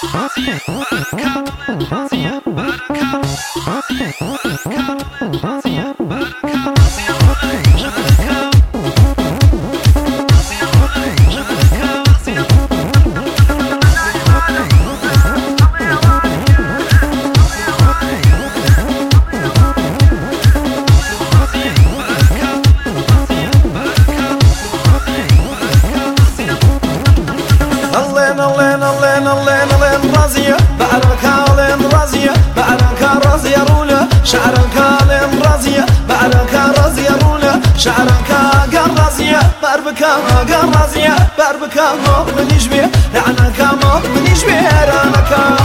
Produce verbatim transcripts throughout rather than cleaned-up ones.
شعرك قرزية بربكا قرزية بربكا من يشبه لعنك من يشبه رانك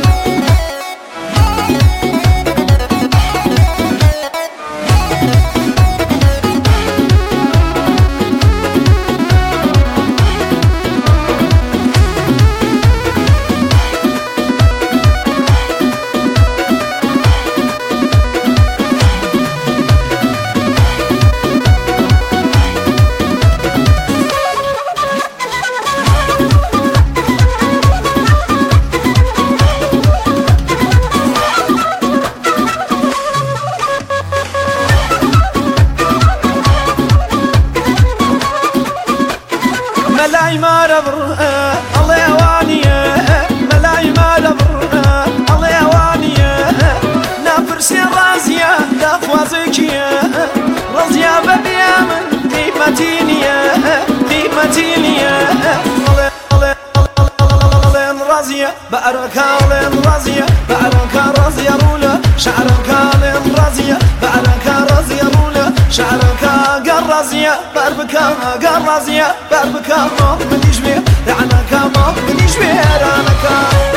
ملاي ما ربر الله يوانيه ملاي ما ربر الله يوانيه نفرسي رازية دفوازكيه رازية ببيا من قيمتينيه قيمتينيه الله الله الله رازية بأرك الله رازية بأرك رازية رولا شعرك الله رازية بأرك رازية رولا شعرك قرزية بربكا قرزية بربكا من يشبه لعنك من يشبه رانك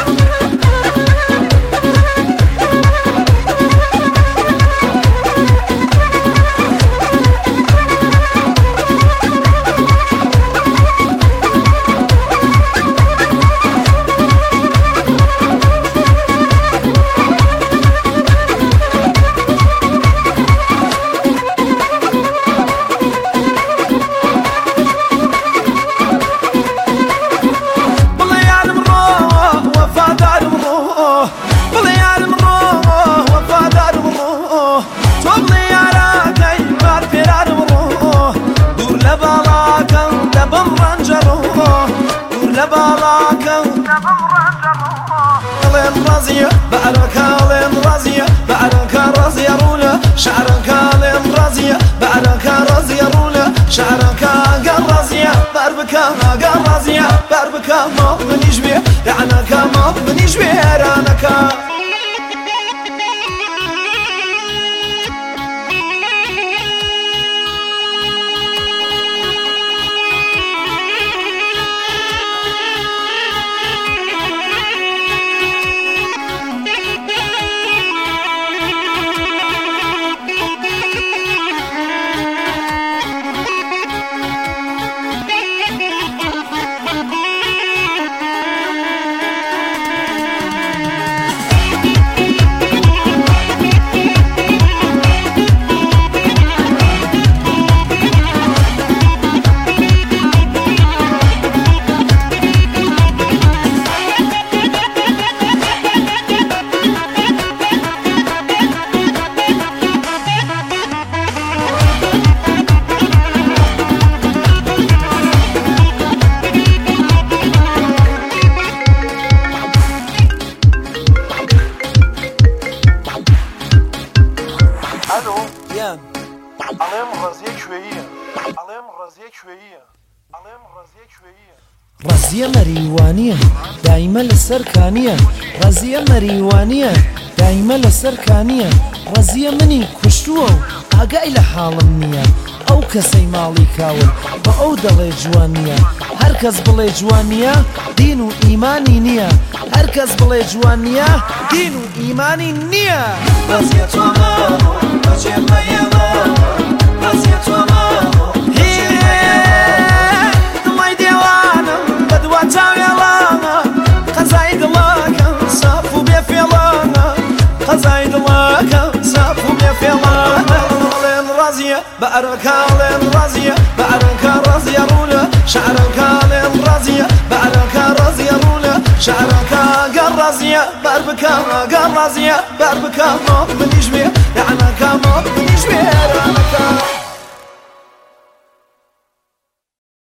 رازية بأرك لين رازية بأرك رازية رولا شعرك لين رازية بأرك رازية رولا شعرك قرزية بربكا قرزية بربكا من يشبه لعنك من يشبه رانك عليهم غازية شوية عليهم غازية شوية عليهم غازية شوية رازية مريوانية دايما للسركانية رازية مريوانية دايما للسركانية رازية مني كشتوه ئاگای لە حاڵم نییە ئەو کەسەی ماڵی کاون بە ئەو دەڵێ جوان نییە هەرکەس بڵێ جوان نییە دین و ئیمانی نییە هەرکەس بڵێ جوان نییە دین و ئیمانی نییە رازية توماغو بەجێ مەیەڵە رازية توماغو دڵی دێوانم بە دوا چاوێڵانە قەزای دڵەکەم ساف و بێ فێڵانە قەزای دڵەکەم ساف و بێ فێڵانە رازية بأرك لين رازية بأرك رازية رولا شعرك لين رازية بأرك رازية رولا شعرك قرازية بربكا قرازية بربكا منيش بي